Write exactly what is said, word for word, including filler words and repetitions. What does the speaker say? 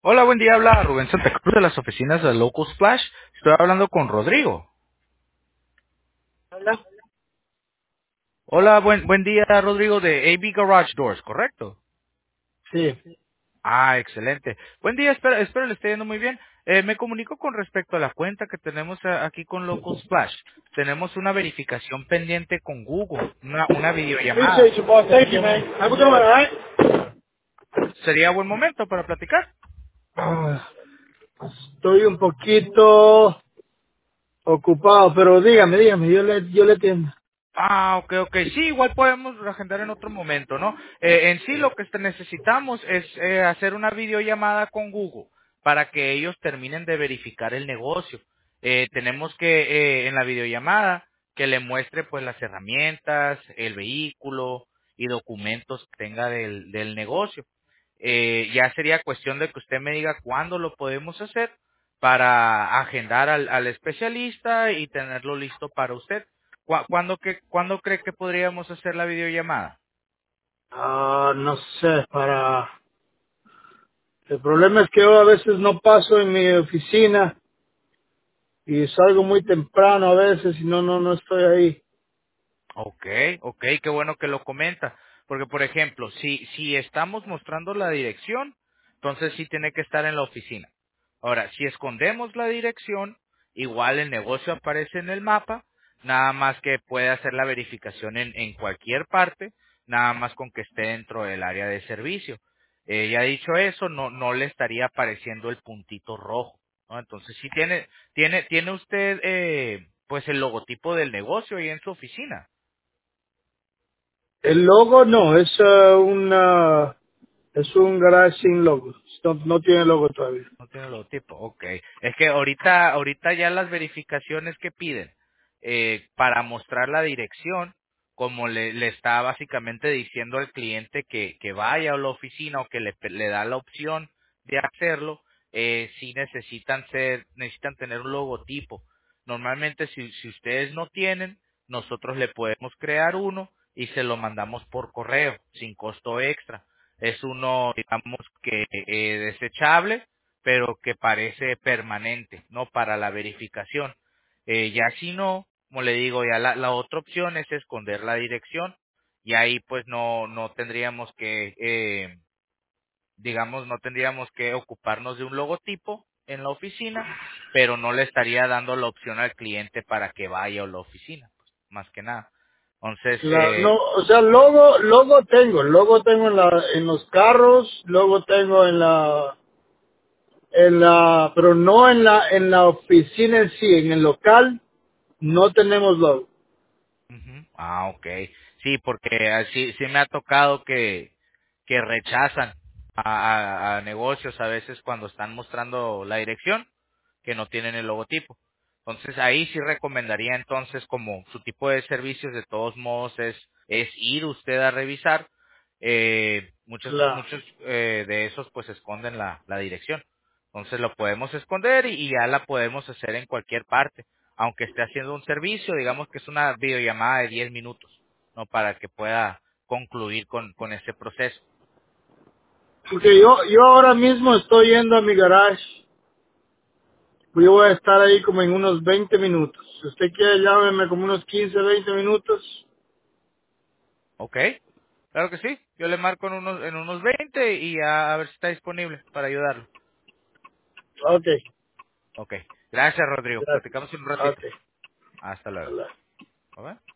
Hola, buen día. Habla Rubén Santa Cruz de las oficinas de Local Splash. Estoy hablando con Rodrigo. Hola. Hola, buen, buen día, Rodrigo, de A B Garage Doors, ¿correcto? Sí. Ah, excelente. Buen día, espero, espero le esté yendo muy bien. Eh, me comunico con respecto a la cuenta que tenemos a- aquí con Local Splash. Tenemos una verificación pendiente con Google, una, una videollamada. Appreciate you, boss. Thank you, man. Have a good one, all right? ¿Sería buen momento para platicar? Ah, estoy un poquito ocupado, pero dígame, dígame, yo le, yo le atiendo. Ah, ok, ok. Sí, igual podemos agendar en otro momento, ¿no? Eh, en sí lo que este- necesitamos es eh, hacer una videollamada con Google para que ellos terminen de verificar el negocio. Eh, tenemos que, eh, en la videollamada, que le muestre pues las herramientas, el vehículo y documentos que tenga del, del negocio. Eh, ya sería cuestión de que usted me diga cuándo lo podemos hacer para agendar al, al especialista y tenerlo listo para usted. ¿Cu- ¿Cuándo, que, ¿Cuándo cree que podríamos hacer la videollamada? Ah, no sé, para... El problema es que yo a veces no paso en mi oficina y salgo muy temprano a veces y no, no, no estoy ahí. Ok, ok, qué bueno que lo comenta. Porque, por ejemplo, si, si estamos mostrando la dirección, entonces sí tiene que estar en la oficina. Ahora, si escondemos la dirección, igual el negocio aparece en el mapa, nada más que puede hacer la verificación en, en cualquier parte, nada más con que esté dentro del área de servicio. Eh, ya dicho eso, no, no le estaría apareciendo el puntito rojo, ¿no? Entonces, sí tiene, tiene, tiene usted, eh, pues el logotipo del negocio ahí en su oficina. El logo no, es ah, una... Es un garage sin logo. No, no tiene logo todavía. No tiene logotipo, ok. Es que ahorita, ahorita ya las verificaciones que piden eh, para mostrar la dirección, como le, le está básicamente diciendo al cliente que, que vaya a la oficina o que le, le da la opción de hacerlo, eh, sí necesitan ser, necesitan tener un logotipo. Normalmente si, si ustedes no tienen, nosotros le podemos crear uno y se lo mandamos por correo, sin costo extra. Es uno, digamos que eh, desechable, pero que parece permanente, ¿no? Para la verificación. Eh, ya si no, como le digo, ya la, la otra opción es esconder la dirección y ahí pues no, no tendríamos que, eh, digamos, no tendríamos que ocuparnos de un logotipo en la oficina, pero no le estaría dando la opción al cliente para que vaya a la oficina, pues, más que nada. Entonces, La, eh, no, o sea, logo, logo tengo, logo tengo en la, en los carros, logo tengo en la, en la, pero no en la, en la oficina en sí, en el local no tenemos logo. Ujú. Ah, ok. Sí, porque así sí me ha tocado que, que rechazan a, a- a negocios a veces cuando están mostrando la dirección que no tienen el logotipo. Entonces ahí sí recomendaría entonces como su tipo de servicios de todos modos es, es ir usted a revisar. Eh, muchos La, muchos eh, de esos pues esconden la, la dirección. Entonces lo podemos esconder y, y ya la podemos hacer en cualquier parte aunque esté haciendo un servicio, digamos que es una videollamada de diez minutos, ¿no? Para que pueda concluir con, con ese proceso. porque yo, yo ahora mismo estoy yendo a mi garage, pues yo voy a estar ahí como en unos veinte minutos. Si usted quiere, llámeme como unos quince veinte minutos. ¿Ok? Claro que sí. Yo le marco en unos, en unos veinte y a, a ver si está disponible para ayudarlo. Ok, Ok. Gracias, Rodrigo. gracias. Platicamos en un Ok, ratito. Hasta luego. hola. ¿Ok?